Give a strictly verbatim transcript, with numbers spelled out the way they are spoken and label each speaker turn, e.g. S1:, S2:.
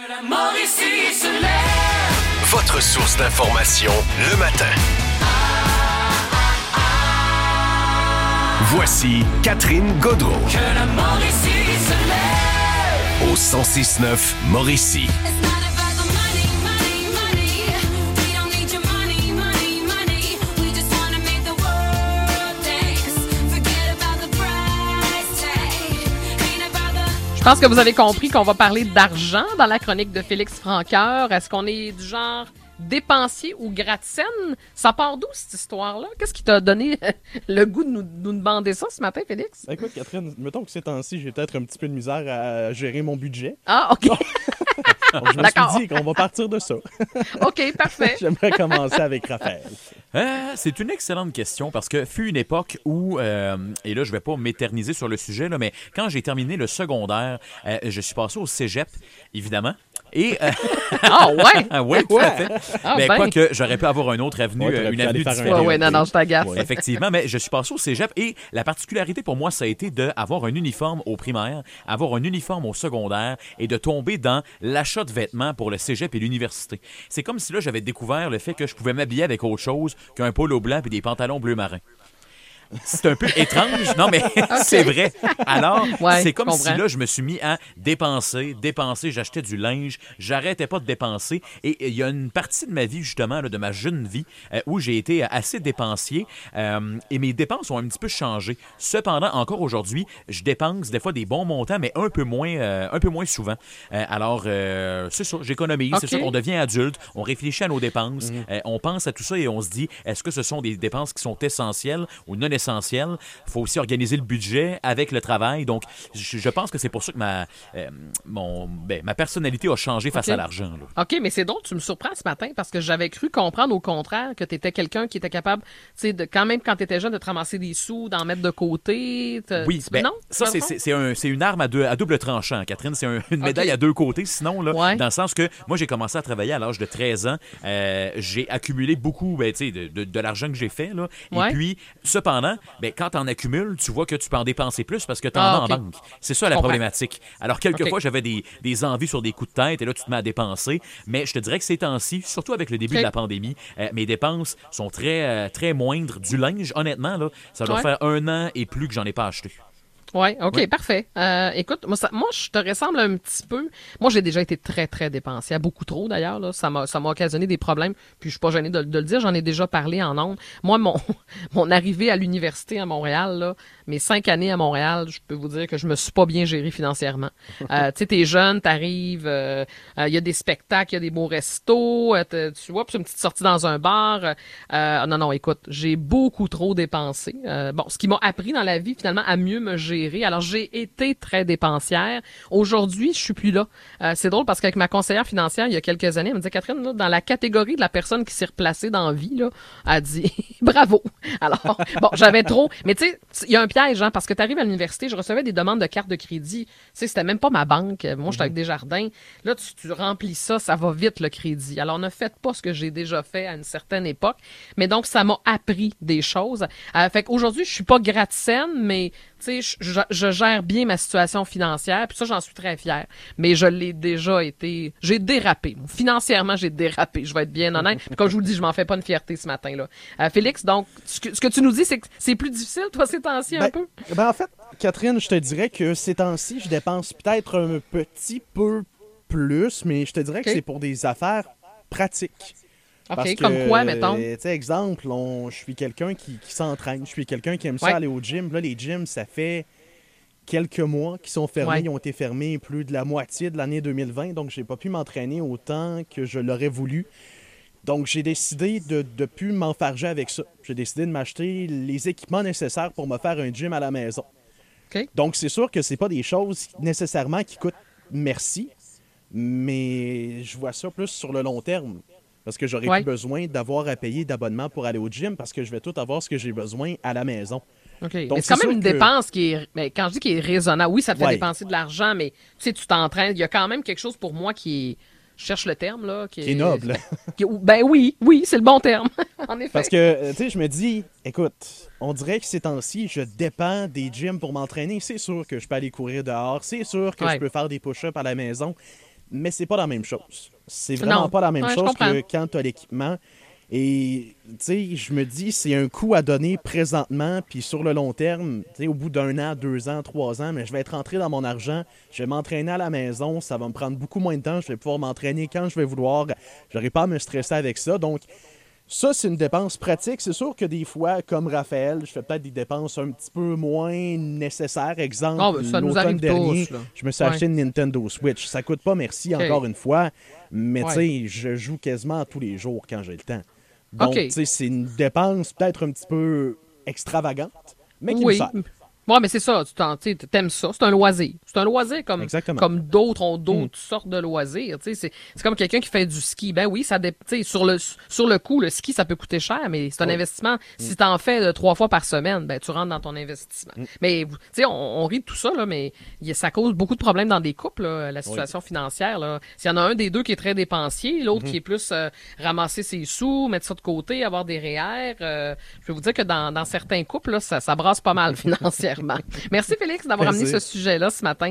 S1: La Mauricie se lève.
S2: Votre source d'information le matin. Voici Catherine Gaudreau.
S1: Que la Mauricie se lève.
S2: Au cent six neuf Mauricie.
S3: Je pense que vous avez compris qu'on va parler d'argent dans la chronique de Félix Franqueur. Est-ce qu'on est du genre dépensier ou gratte-scène? Ça part d'où, cette histoire-là? Qu'est-ce qui t'a donné le goût de nous, de nous demander ça ce matin, Félix?
S4: Écoute, Catherine, mettons que ces temps-ci, j'ai peut-être un petit peu de misère à gérer mon budget.
S3: Ah, OK.
S4: Donc, je me
S3: D'accord.
S4: suis dit qu'on va partir de ça.
S3: OK, parfait.
S4: J'aimerais commencer avec Raphaël.
S5: Euh, c'est une excellente question parce que fut une époque où, euh, et là je vais pas m'éterniser sur le sujet, là, mais quand j'ai terminé le secondaire, euh, je suis passé au cégep, évidemment. Et euh...
S3: Ah ouais?
S5: oui, tout à fait.
S3: Ah,
S5: mais
S3: ben.
S5: quoique j'aurais pu avoir une autre avenue,
S4: Ouais, t'aurais
S5: une
S4: pu aller
S5: avenue
S4: faire un
S5: différente.
S3: Ouais, ouais, non, non, je t'agace.
S4: Ouais.
S5: Effectivement, mais je suis passé au cégep et la particularité pour moi, ça a été d'avoir un uniforme au primaire, avoir un uniforme au secondaire et de tomber dans l'achat de vêtements pour le cégep et l'université. C'est comme si là, j'avais découvert le fait que je pouvais m'habiller avec autre chose qu'un polo blanc et des pantalons bleu marin. C'est un peu étrange, non, mais c'est vrai. Alors,
S3: Ouais,
S5: c'est comme
S3: je
S5: si
S3: comprends.
S5: là, je me suis mis à dépenser, dépenser, j'achetais du linge, j'arrêtais pas de dépenser. Et il y a une partie de ma vie, justement, là, de ma jeune vie, euh, où j'ai été assez dépensier euh, et mes dépenses ont un petit peu changé. Cependant, encore aujourd'hui, je dépense des fois des bons montants, mais un peu moins, euh, un peu moins souvent. Euh, alors, euh, c'est ça, j'économise,
S3: Ok.
S5: c'est ça qu'on devient adulte, on réfléchit à nos dépenses, euh, on pense à tout ça et on se dit, est-ce que ce sont des dépenses qui sont essentielles ou non essentielles? Il faut aussi organiser le budget avec le travail. Donc, je, je pense que c'est pour ça que ma, euh, mon, ben, ma personnalité a changé face
S3: Ok.
S5: à l'argent. Là.
S3: OK, mais c'est donc, tu me surprends ce matin parce que j'avais cru comprendre au contraire que tu étais quelqu'un qui était capable, tu sais, de, quand même quand tu étais jeune, de te ramasser des sous, d'en mettre de côté. te-
S5: Oui,
S3: tu-
S5: ben,
S3: non?
S5: ça,
S3: Dans le
S5: c'est,
S3: fond?
S5: c'est, c'est, un, c'est une arme à, deux, à double tranchant, Catherine. C'est un- une médaille
S3: Ok.
S5: à deux côtés, sinon, là,
S3: Ouais.
S5: dans le sens que moi, j'ai commencé à travailler à l'âge de treize ans. Euh, j'ai accumulé beaucoup ben, tu sais, de, de, de l'argent que j'ai fait. Là.
S3: Ouais.
S5: Et puis, cependant, ben, quand tu en accumules, tu vois que tu peux en dépenser plus parce que tu en
S3: Ah,
S5: as
S3: ok.
S5: en banque. C'est ça la
S3: comprends.
S5: problématique. Alors, quelquefois,
S3: Ok.
S5: j'avais des, des envies sur des coups de tête et là, tu te mets à dépenser. Mais je te dirais que ces temps-ci, surtout avec le début
S3: Ok.
S5: de la pandémie, euh, mes dépenses sont très, euh, très moindres. Du linge, honnêtement, là, ça doit
S3: Ouais.
S5: faire un an et plus que j'en ai pas acheté.
S3: Oui, OK,
S5: Ouais.
S3: parfait. Euh, écoute, moi, ça, moi, je te ressemble un petit peu. Moi, j'ai déjà été très, très dépensière, beaucoup trop d'ailleurs. Là. Ça m'a ça m'a occasionné des problèmes, puis je suis pas gênée de, de le dire, j'en ai déjà parlé en ondes. Moi, mon, mon arrivée à l'université à Montréal, là, mes cinq années à Montréal, je peux vous dire que je me suis pas bien gérée financièrement. Euh, tu sais, t'es jeune, t'arrives, il euh, euh, y a des spectacles, il y a des beaux restos, euh, t'as- tu vois, puis c'est une petite sortie dans un bar. Euh, euh, non, non, écoute, j'ai beaucoup trop dépensé. Euh, bon, ce qui m'a appris dans la vie, finalement, à mieux me gérer. Alors, j'ai été très dépensière. Aujourd'hui, je suis plus là. Euh, c'est drôle parce qu'avec ma conseillère financière, il y a quelques années, elle me disait, Catherine, là, dans la catégorie de la personne qui s'est replacée dans la vie, là, elle dit, bravo. Alors, bon, j'avais trop. Mais tu sais, il y a un piège, hein, parce que tu arrives à l'université, je recevais des demandes de carte de crédit. Tu sais, c'était même pas ma banque. Moi, j'étais avec Desjardins. Là, tu, tu remplis ça, ça va vite, le crédit. Alors, ne faites pas ce que j'ai déjà fait à une certaine époque. Mais donc, ça m'a appris des choses. Euh, fait qu'aujourd'hui, je suis pas gratte-scène, mais tu sais, je, je, je gère bien ma situation financière, puis ça, j'en suis très fière. Mais je l'ai déjà été... J'ai dérapé. Financièrement, j'ai dérapé. Je vais être bien honnête. Puis comme je vous le dis, je m'en fais pas une fierté ce matin-là. Euh, Félix, donc, ce que, ce que tu nous dis, c'est que c'est plus difficile, toi, ces temps-ci, un
S4: Ben,
S3: peu?
S4: ben, en fait, Catherine, je te dirais que ces temps-ci, je dépense peut-être un petit peu plus, mais je te dirais que
S3: Ok.
S4: c'est pour des affaires pratiques.
S3: OK,
S4: Parce
S3: comme
S4: que,
S3: quoi, mettons?
S4: euh, Tu sais, exemple, on- je suis quelqu'un qui, qui s'entraîne, je suis quelqu'un qui aime ça
S3: Ouais.
S4: aller au gym. Là, les gyms, ça fait quelques mois qu'ils sont fermés.
S3: Ouais.
S4: Ils ont été fermés plus de la moitié de l'année deux mille vingt, donc j'ai pas pu m'entraîner autant que je l'aurais voulu. Donc, j'ai décidé de ne plus m'enfarger avec ça. J'ai décidé de m'acheter les équipements nécessaires pour me faire un gym à la maison.
S3: OK.
S4: Donc, c'est sûr que c'est pas des choses nécessairement qui coûtent merci, mais je vois ça plus sur le long terme. Parce que j'aurais
S3: Ouais.
S4: plus besoin d'avoir à payer d'abonnement pour aller au gym parce que je vais tout avoir ce que j'ai besoin à la maison.
S3: OK.
S4: Donc,
S3: mais c'est
S4: c'est
S3: quand même
S4: sûr
S3: une
S4: que-
S3: dépense qui est. Mais quand je dis qui est raisonnable, oui, ça te fait
S4: Ouais.
S3: dépenser de l'argent, mais tu sais, tu t'entraînes. Il y a quand même quelque chose pour moi qui est. Je cherche le terme, là. Qui est,
S4: Qui est noble.
S3: qui- ben oui, oui, c'est le bon terme. En effet.
S4: Parce que, euh, tu sais, je me dis, écoute, on dirait que ces temps-ci, je dépends des gyms pour m'entraîner. C'est sûr que je peux aller courir dehors. C'est sûr que
S3: Ouais.
S4: je peux faire des push-ups à la maison. mais c'est pas la même chose. C'est vraiment
S3: Non.
S4: pas la même
S3: Ouais, je
S4: chose
S3: comprends.
S4: que quand tu as l'équipement. Et, tu sais, je me dis, c'est un coût à donner présentement, puis sur le long terme, tu sais, au bout d'un an, deux ans, trois ans, mais je vais être rentré dans mon argent, je vais m'entraîner à la maison, ça va me prendre beaucoup moins de temps, je vais pouvoir m'entraîner quand je vais vouloir, j'aurai pas à me stresser avec ça, donc ça, c'est une dépense pratique. C'est sûr que des fois, comme Raphaël, je fais peut-être des dépenses un petit peu moins nécessaires. Exemple,
S3: Ah, ben, ça nous
S4: l'automne
S3: arrive
S4: dernier,
S3: tous, là.
S4: je me suis
S3: Ouais.
S4: acheté une Nintendo Switch. Ça coûte pas merci,
S3: OK.
S4: encore une fois, mais
S3: Ouais.
S4: tu sais, je joue quasiment tous les jours quand j'ai le temps. Donc,
S3: OK.
S4: tu sais, c'est une dépense peut-être un petit peu extravagante, mais qui
S3: Oui.
S4: me sert.
S3: Ouais, mais c'est ça, tu t'en- tu sais, t'aimes ça, c'est un loisir. C'est un loisir comme,
S4: Exactement.
S3: comme d'autres ont d'autres
S4: Mm.
S3: sortes de loisirs. tu sais, C'est c'est comme quelqu'un qui fait du ski. Ben oui, ça dé- tu sais, sur le sur le coup, le ski, ça peut coûter cher, mais c'est un
S4: Oui.
S3: investissement. Si t'en fais euh, trois fois par semaine, ben tu rentres dans ton investissement. Mais tu sais, on, on rit de tout ça, là, mais il y a- ça cause beaucoup de problèmes dans des couples, là, la situation financière. Là. S'il y en a un des deux qui est très dépensier, l'autre qui est plus euh, ramasser ses sous, mettre ça de côté, avoir des R E E R, euh, je peux vous dire que dans, dans certains couples, là, ça, ça brasse pas mal financièrement. Merci Félix d'avoir amené
S4: Plaisir.
S3: ce sujet-là ce matin.